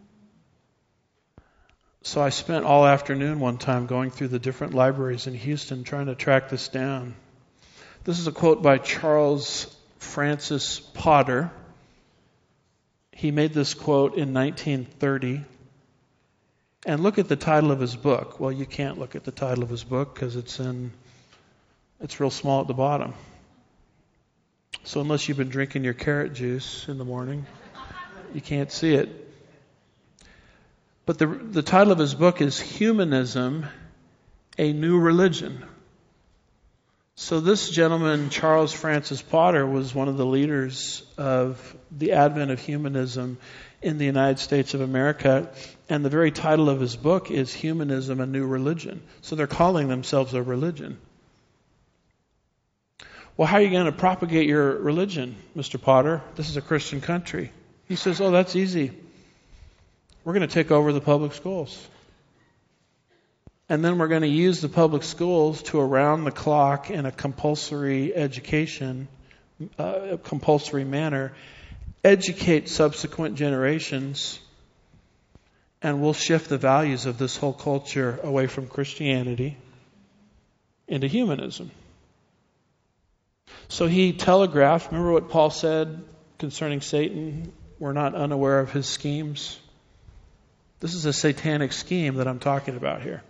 So I spent all afternoon one time going through the different libraries in Houston trying to track this down. This is a quote by Charles Francis Potter. He made this quote in nineteen thirty. And look at the title of his book. Well, you can't look at the title of his book because it's in, it's real small at the bottom. So unless you've been drinking your carrot juice in the morning, you can't see it. But the the title of his book is Humanism, a New Religion. So this gentleman, Charles Francis Potter, was one of the leaders of the advent of humanism in the United States of America. And the very title of his book is Humanism, a New Religion. So they're calling themselves a religion. Well, how are you going to propagate your religion, Mister Potter? This is a Christian country. He says, oh, that's easy. We're going to take over the public schools. And then we're going to use the public schools to, around the clock, in a compulsory education, uh, compulsory manner, educate subsequent generations, and we'll shift the values of this whole culture away from Christianity into humanism. So he telegraphed, remember what Paul said concerning Satan? We're not unaware of his schemes. This is a satanic scheme that I'm talking about here.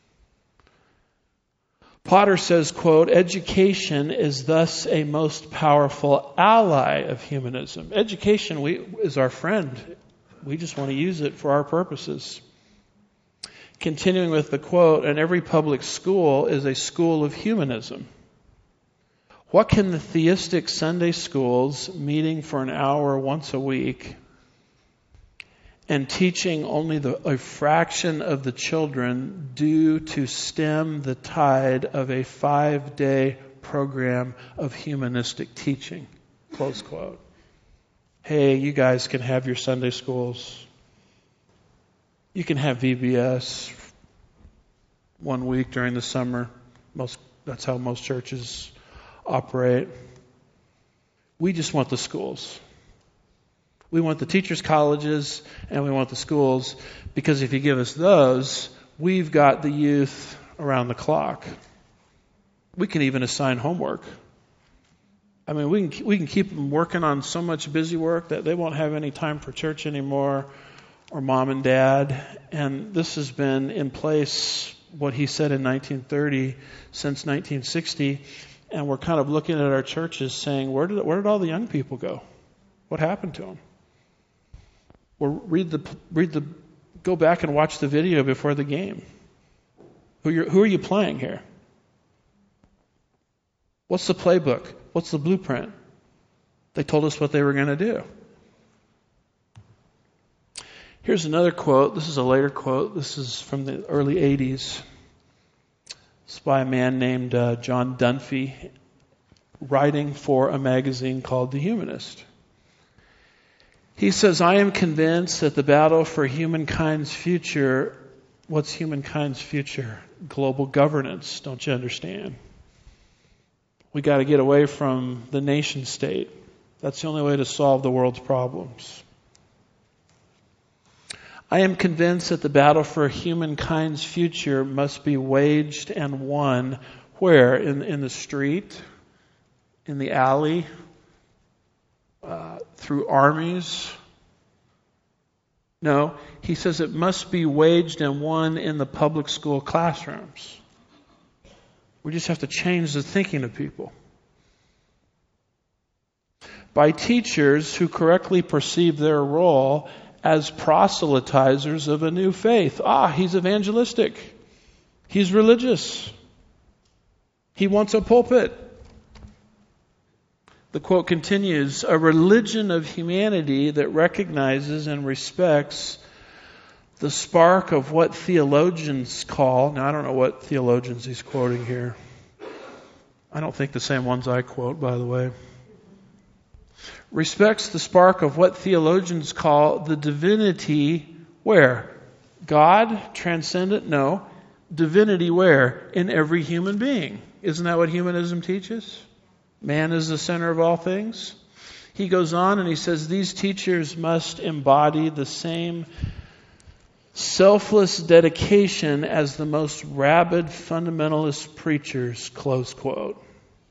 Potter says, quote, education is thus a most powerful ally of humanism. Education we, is our friend. We just want to use it for our purposes. Continuing with the quote, and every public school is a school of humanism. What can the theistic Sunday schools meeting for an hour once a week and teaching only the, a fraction of the children do to stem the tide of a five-day program of humanistic teaching? Close quote. Hey, you guys can have your Sunday schools. You can have V B S one week during the summer. Most that's how most churches operate. We just want the schools. We want the teachers' colleges and we want the schools, because if you give us those, we've got the youth around the clock. We can even assign homework. I mean, we can we can keep them working on so much busy work that they won't have any time for church anymore, or mom and dad. And this has been in place, what he said in nineteen thirty, since nineteen sixty. And we're kind of looking at our churches saying, where did where did all the young people go? What happened to them? Well, read the read the go back and watch the video before the game. Who you're, who are you playing here? What's the playbook? What's the blueprint? They told us what they were going to do. Here's another quote. This is a later quote. This is from the early eighties. It's by a man named uh, John Dunphy, writing for a magazine called The Humanist. He says, I am convinced that the battle for humankind's future, what's humankind's future? Global governance, don't you understand? We got to get away from the nation state. That's the only way to solve the world's problems. I am convinced that the battle for humankind's future must be waged and won where? In, in the street, in the alley, uh, through armies. No, he says it must be waged and won in the public school classrooms. We just have to change the thinking of people. By teachers who correctly perceive their role as proselytizers of a new faith. Ah, he's evangelistic. He's religious. He wants a pulpit. The quote continues, a religion of humanity that recognizes and respects the spark of what theologians call, now I don't know what theologians he's quoting here. I don't think the same ones I quote, by the way. Respects the spark of what theologians call the divinity, where? God, transcendent? No. Divinity where? In every human being. Isn't that what humanism teaches? Man is the center of all things. He goes on and he says, these teachers must embody the same selfless dedication as the most rabid fundamentalist preachers, close quote.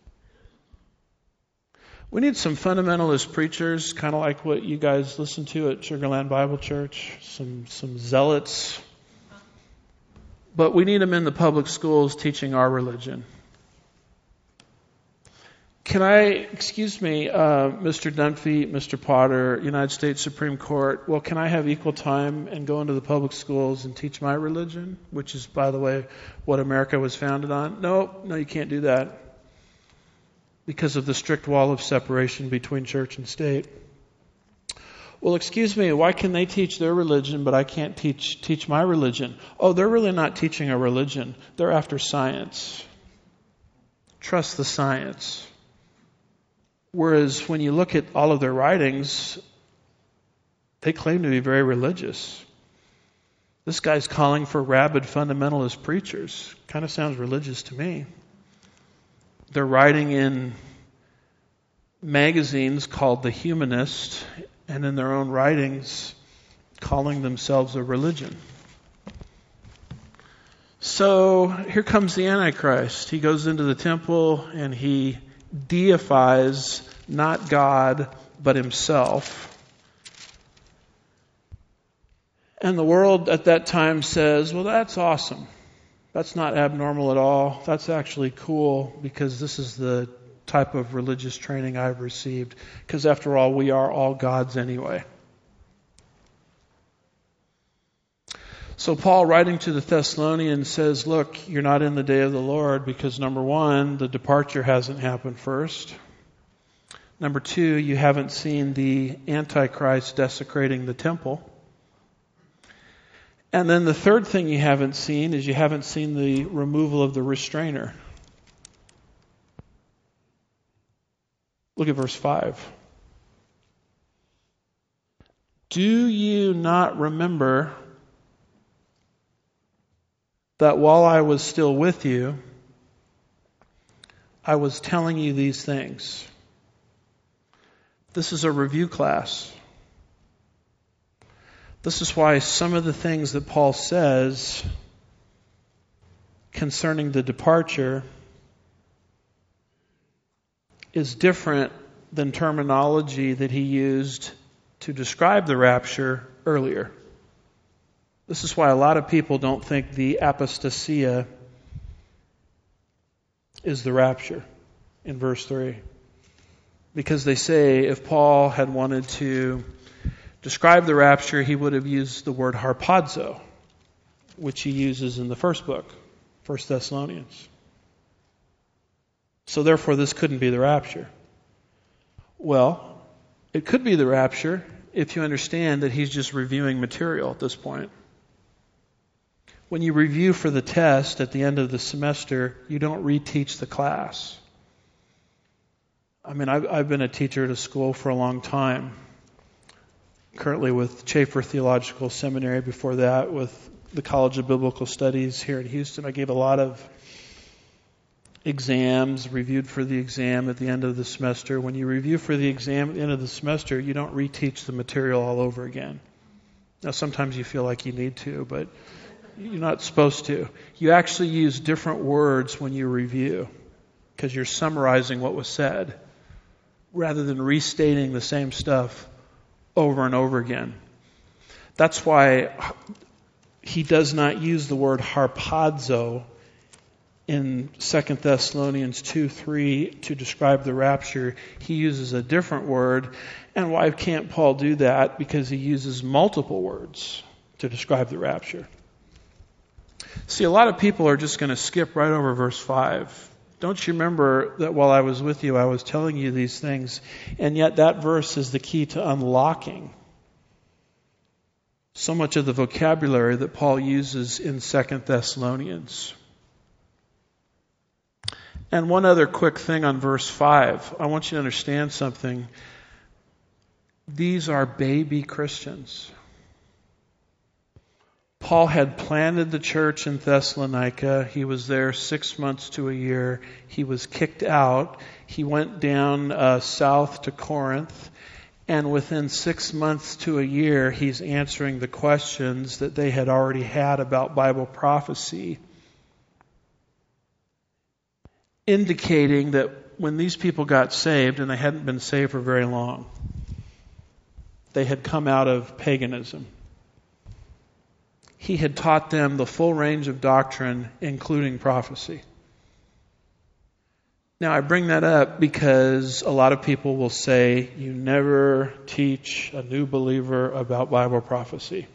We need some fundamentalist preachers, kind of like what you guys listen to at Sugarland Bible Church, some some zealots. But we need them in the public schools teaching our religion. Can I, excuse me, uh, Mister Dunphy, Mister Potter, United States Supreme Court, well, can I have equal time and go into the public schools and teach my religion, which is, by the way, what America was founded on? No, no, you can't do that because of the strict wall of separation between church and state. Well, excuse me, why can they teach their religion, but I can't teach teach my religion? Oh, they're really not teaching a religion. They're after science. Trust the science. Whereas when you look at all of their writings, they claim to be very religious. This guy's calling for rabid fundamentalist preachers. Kind of sounds religious to me. They're writing in magazines called The Humanist, and in their own writings calling themselves a religion. So here comes the Antichrist. He goes into the temple and he deifies not God but himself. And the world at that time says, well, that's awesome. That's not abnormal at all. That's actually cool because this is the type of religious training I've received. Because after all, we are all gods anyway. So Paul, writing to the Thessalonians, says, look, you're not in the day of the Lord because, number one, the departure hasn't happened first. Number two, you haven't seen the Antichrist desecrating the temple. And then the third thing you haven't seen is you haven't seen the removal of the restrainer. Look at verse five. Do you not remember that while I was still with you, I was telling you these things? This is a review class. This is why some of the things that Paul says concerning the departure is different than terminology that he used to describe the rapture earlier. This is why a lot of people don't think the apostasia is the rapture in verse three. Because they say if Paul had wanted to describe the rapture, he would have used the word harpazo, which he uses in the first book, First Thessalonians. So therefore, this couldn't be the rapture. Well, it could be the rapture if you understand that he's just reviewing material at this point. When you review for the test at the end of the semester, you don't reteach the class. I mean, I've, I've been a teacher at a school for a long time. Currently with Chafer Theological Seminary, before that with the College of Biblical Studies here in Houston. I gave a lot of exams, reviewed for the exam at the end of the semester. When you review for the exam at the end of the semester, you don't reteach the material all over again. Now, sometimes you feel like you need to, but you're not supposed to. You actually use different words when you review because you're summarizing what was said rather than restating the same stuff over and over again. That's why he does not use the word harpazo in Second Thessalonians two three to describe the rapture. He uses a different word. And why can't Paul do that? Because he uses multiple words to describe the rapture. See, a lot of people are just going to skip right over verse five. Don't you remember that while I was with you, I was telling you these things? And yet that verse is the key to unlocking so much of the vocabulary that Paul uses in Second Thessalonians. And one other quick thing on verse five. I want you to understand something. These are baby Christians. Paul had planted the church in Thessalonica. He was there six months to a year. He was kicked out. He went down uh, south to Corinth. And within six months to a year, he's answering the questions that they had already had about Bible prophecy, indicating that when these people got saved, and they hadn't been saved for very long, they had come out of paganism. He had taught them the full range of doctrine, including prophecy. Now, I bring that up because a lot of people will say you never teach a new believer about Bible prophecy.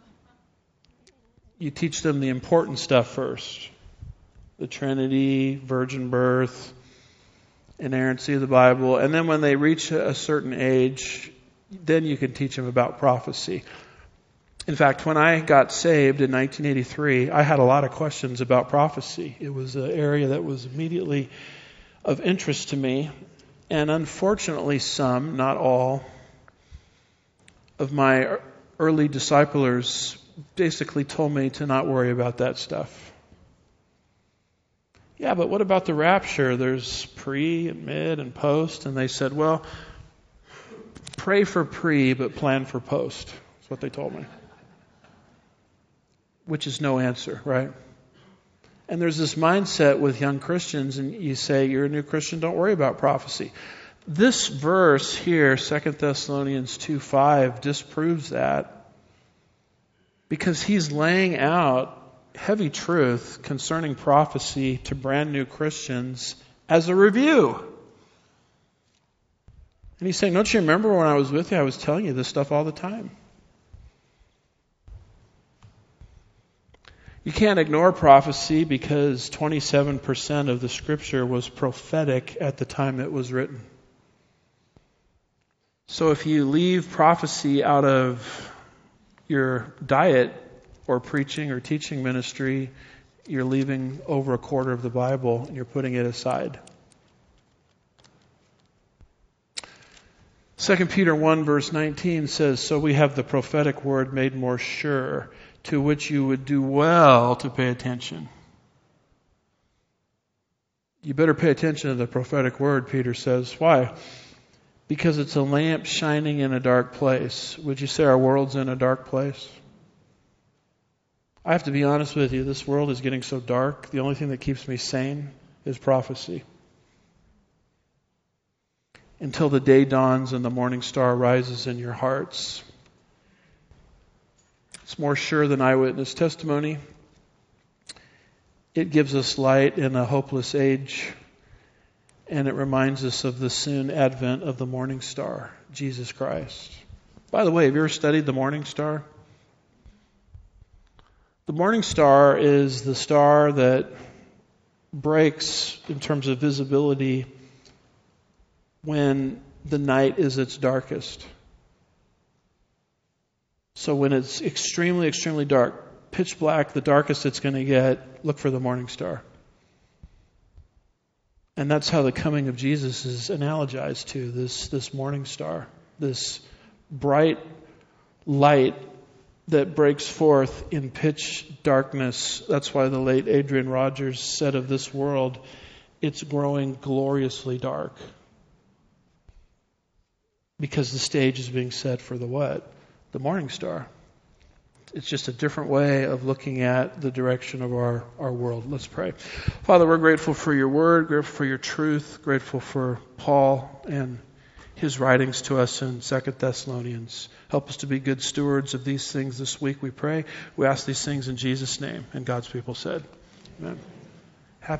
You teach them the important stuff first. The Trinity, virgin birth, inerrancy of the Bible. And then when they reach a certain age, then you can teach them about prophecy. In fact, when I got saved in nineteen eighty-three, I had a lot of questions about prophecy. It was an area that was immediately of interest to me. And unfortunately, some, not all, of my early disciplers basically told me to not worry about that stuff. Yeah, but what about the rapture? There's pre and mid and post. And they said, well, pray for pre, but plan for post. That's what they told me. Which is no answer, right? And there's this mindset with young Christians, and you say, you're a new Christian, don't worry about prophecy. This verse here, Second Thessalonians two five, disproves that, because he's laying out heavy truth concerning prophecy to brand new Christians as a review. And he's saying, don't you remember when I was with you, I was telling you this stuff all the time? You can't ignore prophecy because twenty-seven percent of the Scripture was prophetic at the time it was written. So if you leave prophecy out of your diet or preaching or teaching ministry, you're leaving over a quarter of the Bible and you're putting it aside. Second Peter one verse nineteen says, so we have the prophetic word made more sure, to which you would do well to pay attention. You better pay attention to the prophetic word, Peter says. Why? Because it's a lamp shining in a dark place. Would you say our world's in a dark place? I have to be honest with you, this world is getting so dark, the only thing that keeps me sane is prophecy. Until the day dawns and the morning star rises in your hearts. It's more sure than eyewitness testimony. It gives us light in a hopeless age, and it reminds us of the soon advent of the morning star, Jesus Christ. By the way, have you ever studied the morning star? The morning star is the star that breaks in terms of visibility when the night is its darkest. So when it's extremely, extremely dark, pitch black, the darkest it's going to get, look for the morning star. And that's how the coming of Jesus is analogized to, this, this morning star, this bright light that breaks forth in pitch darkness. That's why the late Adrian Rogers said of this world, it's growing gloriously dark. Because the stage is being set for the what? The morning star. It's just a different way of looking at the direction of our, our world. Let's pray. Father, we're grateful for your word, grateful for your truth, grateful for Paul and his writings to us in Second Thessalonians. Help us to be good stewards of these things this week, we pray. We ask these things in Jesus' name. And God's people said, amen.